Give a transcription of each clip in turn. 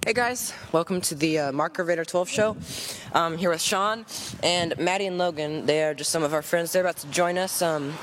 Hey guys, welcome to the Mark Ravader 12 show. I'm here with Sean and Maddie and Logan. They are just some of our friends. They're about to join us.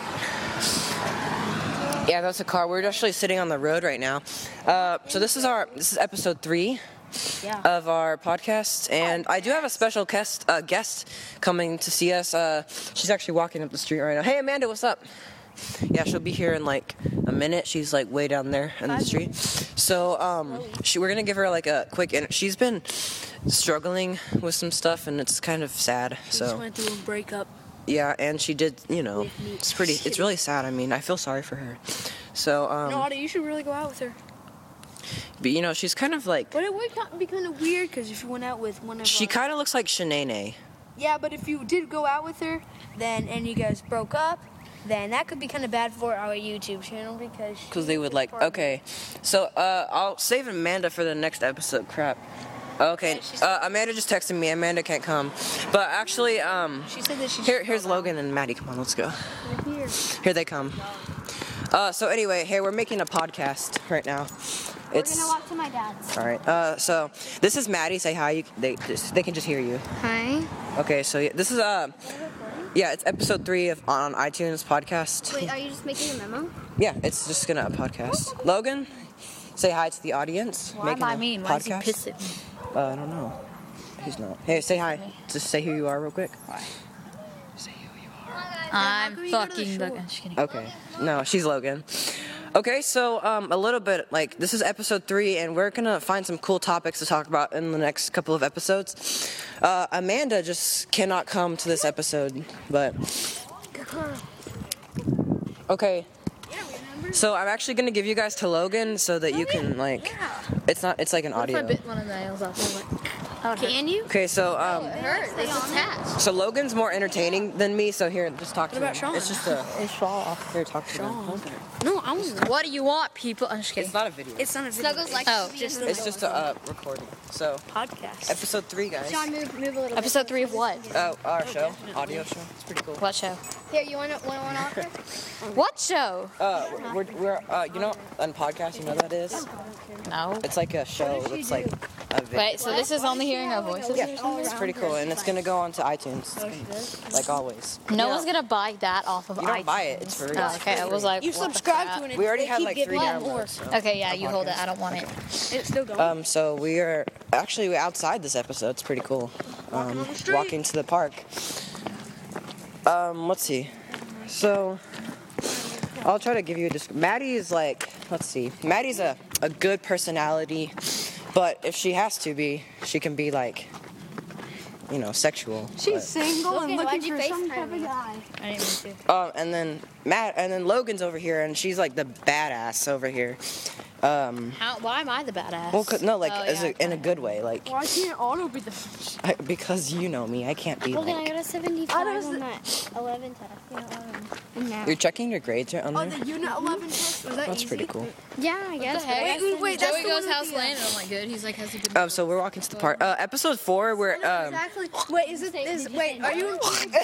Yeah, that's a car. We're actually sitting on the road right now. So this is episode 3 of our podcast, and I do have a special guest coming to see us. She's actually walking up the street right now. Hey Amanda, what's up? Yeah, she'll be here in like a minute. She's like way down there in the street. So we're gonna give her like a quick. She's been struggling with some stuff, and it's kind of sad. She just went through a breakup. Yeah, and she did. It's really sad. I mean, I feel sorry for her. So No, Audie, you should really go out with her. But she's kind of like. But it would be kind of weird because if you went out with one of. She kind of looks like Shanae. Yeah, but if you did go out with her, and you guys broke up, then that could be kind of bad for our YouTube channel because they would like. Okay, so I'll save Amanda for the next episode. Crap. Okay, Amanda just texted me. Amanda can't come, but actually, she said that here's Logan and Maddie. Come on, let's go. Here. Here they come. So anyway, hey, we're making a podcast right now. We're gonna walk to my dad's. All right. So this is Maddie. Say hi. They can just hear you. Hi. Okay. So this is yeah, it's episode 3 on iTunes podcast. Wait, are you just making a memo? Yeah, it's just gonna podcast. Logan, say hi to the audience. Why am I mean? Why is he pissed at me? I don't know. He's not. Hey, say hi. Just say who you are real quick. Why? Say who you are. I'm fucking Logan. Just kidding. Okay. No, she's Logan. Okay, so a little bit, like, this is episode 3, and we're gonna find some cool topics to talk about in the next couple of episodes. Amanda just cannot come to this episode, but... Okay. So I'm actually gonna give you guys to Logan so that you can, like... It's like an audio. What if I bit one of the nails off? Can you? Okay, so, It hurts. It's attached. so Logan's more entertaining than me, so here, just talk to him. about Sean? It's just a... It's Shaw. Here, talk to him. No, I want. What do you want, people? I'm just kidding. It's not a video. It's not a video. Snuggles like Oh, to be just in the It's just a recording. So, podcast. episode 3, guys. Sean, move a little bit. Episode 3 of what? Our show, audio show. It's pretty cool. What show? Here, you want one offer? What show? We're on podcast. You know what that is? No. It's like a show. It's like a video. Wait, so this is only hearing our voices? Yeah, it's pretty cool, and it's gonna go onto iTunes, like always. No one's gonna buy that off of You iTunes. don't buy it. It's for real. Oh, okay, I was like, You what the subscribe crap? to it. We already had like 3 downloads. So. Okay, yeah, you hold it. I don't want it. It's still going. So we are actually outside this episode. It's pretty cool. Walking to the park. Let's see. So I'll try to give you a description. Maddie is like, let's see. Maddie's a good personality, but if she has to be, she can be like, sexual. She's single and looking for some type of guy. I didn't mean to. And then Logan's over here, and she's like the badass over here. Why am I the badass? Well, in a good way, like Why can't Otto be the because you know me, I can't be Logan, I like. got a 75 on that 11 test. You're checking your grades on there. the Unit 11 test? Was that That's easy? pretty cool. Yeah, I guess. Wait, Joey goes house land, and I'm like, good. He's like, has a good. So we're walking to the park. Episode 4, we're Exactly. Wait, wait, are you in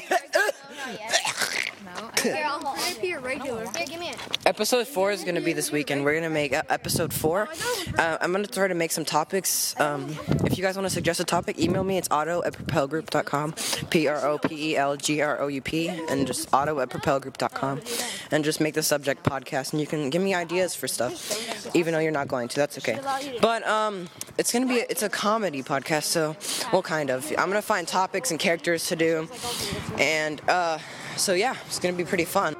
No. Here, I'll pee your regular. Here, give me it. Episode 4 is going to be this weekend. We're going to make episode 4. I'm going to try to make some topics. If you guys want to suggest a topic, email me. It's otto@propelgroup.com, PROPELGROUP, and just otto@propelgroup.com, and just make the subject podcast. And you can give me ideas for stuff, even though you're not going to. That's okay. But it's a comedy podcast, so well, kind of. I'm going to find topics and characters to do, and so yeah, it's going to be pretty fun.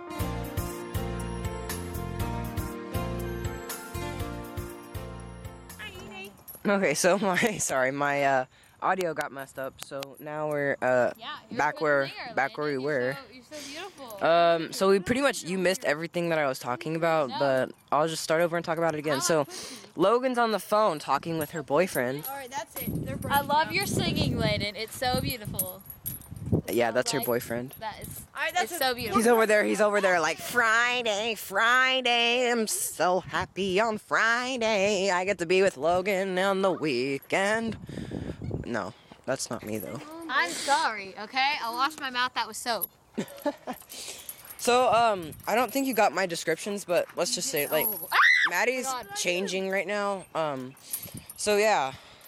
Okay, so my audio got messed up, so now we're back where we were. You're so beautiful. So we pretty much, you missed everything that I was talking about, but I'll just start over and talk about it again. So Logan's on the phone talking with her boyfriend. Alright, that's it. I love your singing, Layden. It's so beautiful. Yeah, that's her boyfriend. It's so beautiful. He's over there like, Friday, I'm so happy on Friday. I get to be with Logan on the weekend. No, that's not me though. I'm sorry, okay? I washed my mouth. That was soap. So, I don't think you got my descriptions, but let's just say, like, Maddie's changing right now. So yeah,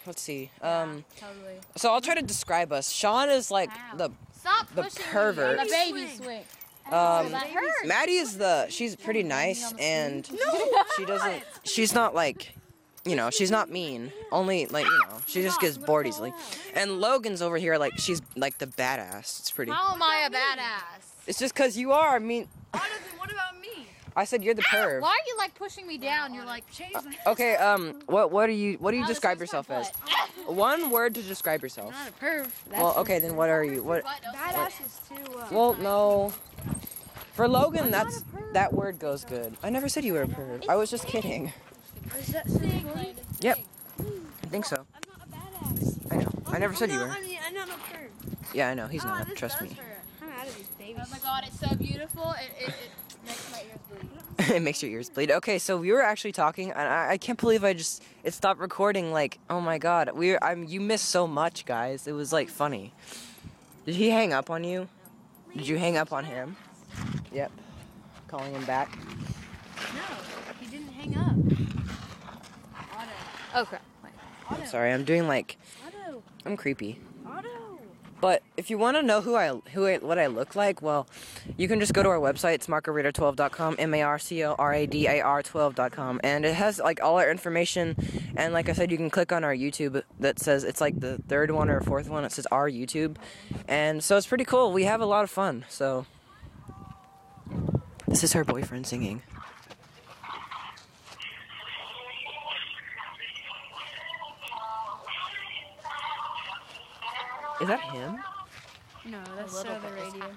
let's see. Totally. So I'll try to describe us. Sean is like the Stop the pushing pervert. me. The baby swing. Um, That hurts. Maddie is she's pretty nice, and she's not like, she's not mean. Only like, she just gets bored easily. And Logan's over here like, she's like the badass. It's pretty. How am I a badass? It's just because you are. I mean, What about me? I said you're the perv. Why are you like pushing me down? You're like, Okay, what do you describe yourself as? One word to describe yourself. Not a perv. Well, okay, then what are you? What? Badass is too. Well, no. For Logan, that word goes good. I never said you were a perv. I was just kidding. Is that so funny? Yep. I think so. I'm not a badass. I know. I never said you were. I'm not a perv. Yeah, I know. He's not. Trust me. I'm out of these babies. oh my god, it's so beautiful. It makes my ears bleed. It makes your ears bleed. Okay, so we were actually talking, and I can't believe it stopped recording. Like, oh my god, you missed so much, guys. It was like funny. Did he hang up on you? Did you hang up on him? Yep. Calling him back. No, he didn't hang up. Oh crap. Sorry, I'm doing like, Otto. I'm creepy. Otto. But if you want to know what I look like, well, you can just go to our website. It's marcoradar12.com, marcoradar12.com, and it has like all our information. And like I said, you can click on our YouTube that says it's like the third one or fourth one. It says our YouTube, and so it's pretty cool. We have a lot of fun. So this is her boyfriend singing. Is that him? No, that's the radio.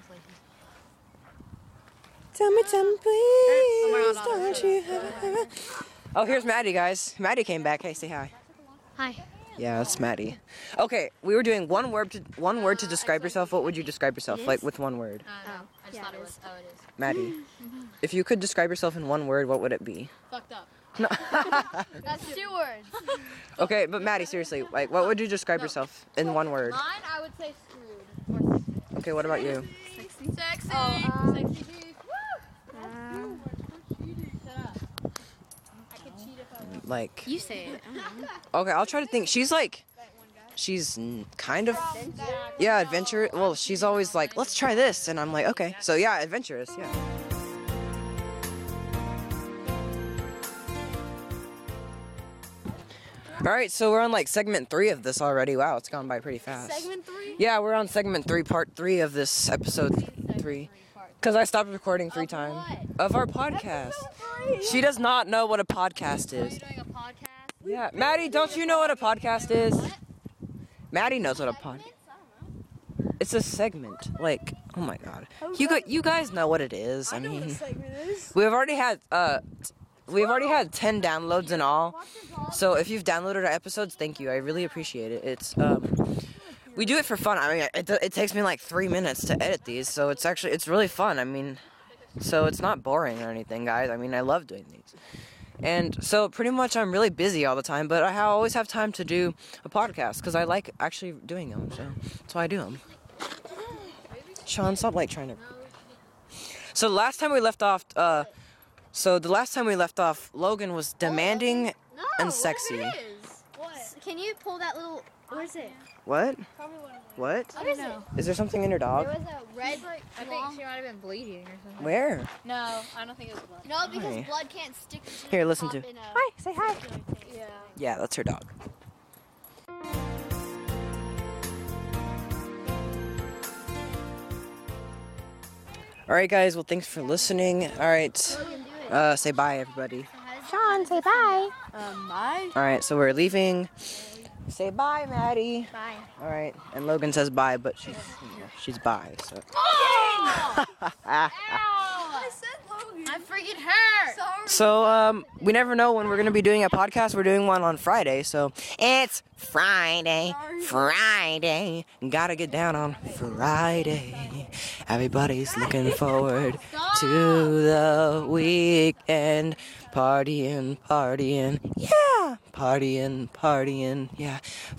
Tell me, please, don't you ever. Oh, here's Maddie, guys. Maddie came back. Hey, say hi. Hi. Yeah, that's Maddie. Okay, we were doing one word to describe yourself. What would you describe yourself like with one word? No. I just thought it was. Oh, it is. Maddie, if you could describe yourself in one word, what would it be? Fucked up. That's 2 words. Okay, but Maddie, seriously, like, what would you describe yourself in one word? Mine, I would say screwed. Okay, what about you? Sexy. Oh, Sexy dude. Woo! Shut up. I could cheat if I wanted. Like, you say it. okay, I'll try to think. She's kind of, yeah, adventurous. Well, she's always like, let's try this, and I'm like, okay. So yeah, adventurous, yeah. All right, so we're on like segment 3 of this already. Wow, it's gone by pretty fast. Segment 3? Yeah, we're on segment 3, part 3 of this episode 3. Because I stopped recording 3 times. Of our podcast. She does not know what a podcast Are is. you doing a podcast? Yeah, Maddie, don't you know what a podcast is? Maddie knows what a podcast. It's a segment. Like, oh my god. You guys know what it is. I mean, we've already had 10 downloads in all. So if you've downloaded our episodes, thank you. I really appreciate it. It's we do it for fun. I mean, it takes me like 3 minutes to edit these, so it's really fun. I mean, so it's not boring or anything, guys. I mean, I love doing these. And so pretty much I'm really busy all the time, but I always have time to do a podcast because I like actually doing them. So that's why I do them. Sean, stop like trying to. So the last time we left off, Logan was demanding and sexy. Can you pull that little? Where is it? What? What? I don't know. Is there something in your dog? There was a red. I think she might have been bleeding or something. Where? No, I don't think it was blood. No, because Hi. blood can't stick to. Here, listen to. Hi, say hi. Yeah. Yeah, that's her dog. All right, guys. Well, thanks for listening. All right. Say bye, everybody. Sean, say bye. Bye. All right, so we're leaving. Say bye, Maddie. Bye. All right, and Logan says bye, but she's bye. So. I said Logan. I freaking hurt. Sorry. So we never know when we're gonna be doing a podcast. We're doing one on Friday, so it's Friday. Friday, gotta get down on Friday. Everybody's looking forward to the weekend. Partying, yeah. Partying, yeah.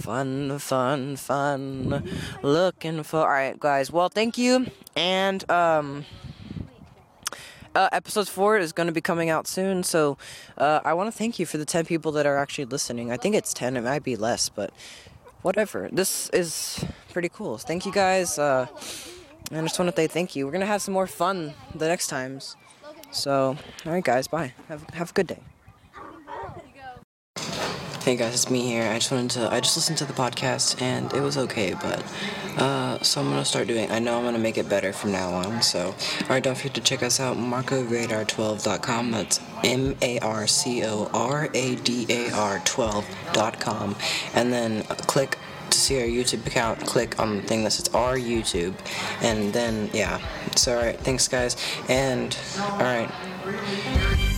Fun. Looking for. All right, guys. Well, thank you, and Episode 4 is going to be coming out soon, so I want to thank you for the 10 people that are actually listening. I think it's 10, it might be less, but whatever. This is pretty cool. Thank you guys. I just want to say thank you. We're going to have some more fun the next times. So, alright guys, bye. Have a good day. Hey guys, it's me here. I just listened to the podcast and it was okay, but so I'm gonna start doing. I know I'm gonna make it better from now on. So, alright, don't forget to check us out, MarcoRadar12.com. That's MarcoRadar12.com, and then click to see our YouTube account. Click on the thing that says our YouTube, and then yeah. So alright, thanks guys, and alright.